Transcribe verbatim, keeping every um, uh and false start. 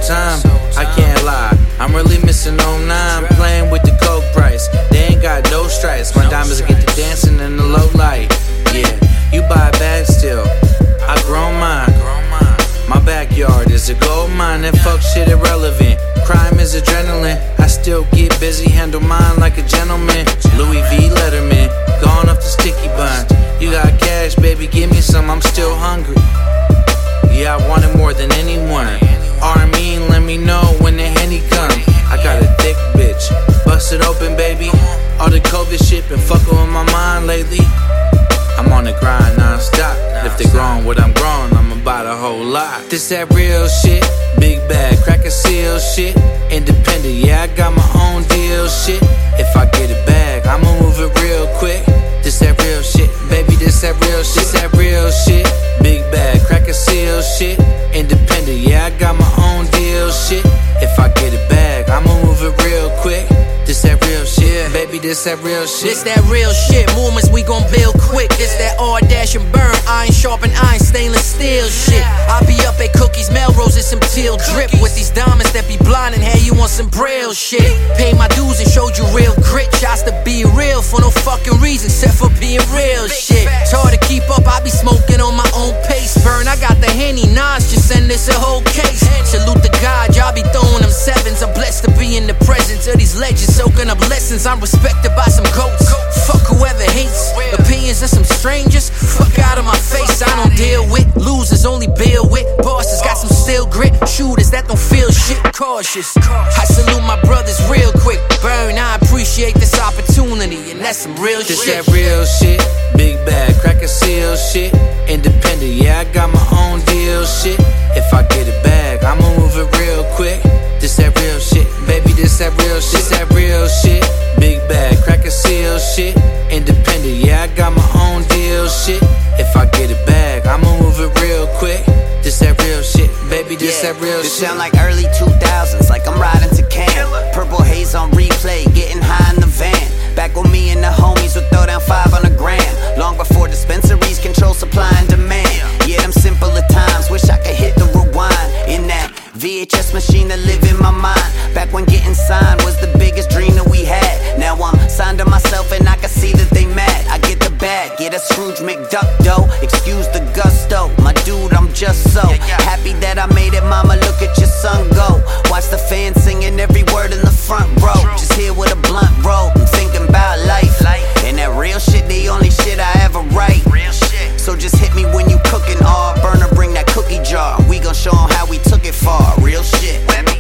time. I can't lie, I'm really missing oh nine. Playing with the coke price, they ain't got no stripes. My diamonds get to dancing in the low light. Yeah, you buy a bag still, I grown mine. My backyard is a gold mine, and fuck shit irrelevant. Crime is adrenaline, I still get busy, handle mine like a gentleman. Louis V Letterman, gone off the sticky bun. You got cash, baby, give me some, I'm still hungry. Yeah, I want it more than anyone. R mean, let me know when the Henny come. I got a thick bitch, bust it open, baby. All the COVID shit been fucking with my mind lately. I'm on the grind non-stop. If they growing what I'm growing, I'ma buy the whole lot. This that real shit, big bag, crack a seal shit. Independent, yeah, I got my own deal shit. If I get it back, I'ma move it real quick. This that real shit, baby, this that real shit. This that real shit, big bag, crack a seal shit. Independent, yeah, I got my own deal shit. If I get it back, I'ma move it real quick. This that real shit, baby, this that real shit. This that real shit, movements we gon' build quick. This that R dash and burn, iron sharpen iron, stainless steel shit. I be up at Cookies, Melrose, and some teal drip. With these diamonds that be blinding, hey, you want some braille shit. Paid my dues and showed you real grit. Shots to be real for no fucking reason, except for being real shit. It's hard to keep up, I be smoking on my own pace. Burn, I got the Henny, Nas, just send this a whole case. Salute the God, y'all be throwing them sevens. I'm blessed to be in the presence of these legends, soaking up lessons. I'm respected by some goats. Fuck whoever hates. Opinions of some strangers, fuck out of my face. I don't deal with losers, only build with bosses. Got some still grit, shooters that don't feel shit. Cautious, I salute my brothers real quick. Burn, I appreciate this opportunity, and that's some real this shit. This that real shit, big bag, crack a seal shit. Independent, yeah, I got my own deal shit. If I get it back, I'ma move it real quick. This that real shit, baby, this that real shit. This that real shit, big bag, crack a seal shit. Independent, yeah, I got my own deal shit. If I get it back, I'ma move it real quick. This that real shit, baby, this yeah, that real this shit. Sound like early two thousands, like I'm riding to camp. Purple haze on replay, getting high in the van. Back with me and the homies would throw down five on a gram. Long before dispensaries control supply and demand. Yeah, them simpler times, wish I could hit the rewind. In that V H S machine that live in my mind. Back when getting signed was the biggest dream that we had. Now I'm signed to myself and I can see that they mad. I get the bag, get a Scrooge McDuck dough. Excuse the gusto, my dude, I'm just so happy that I made it, mama, look at your son go. Watch the fans singing every word in the front row. Just here with a blunt roll, I'm thinking about life. And that real shit, the only shit I ever write. So just hit me when you cooking, or burner, bring that cookie jar. We gon' show 'em how we took it far, real shit.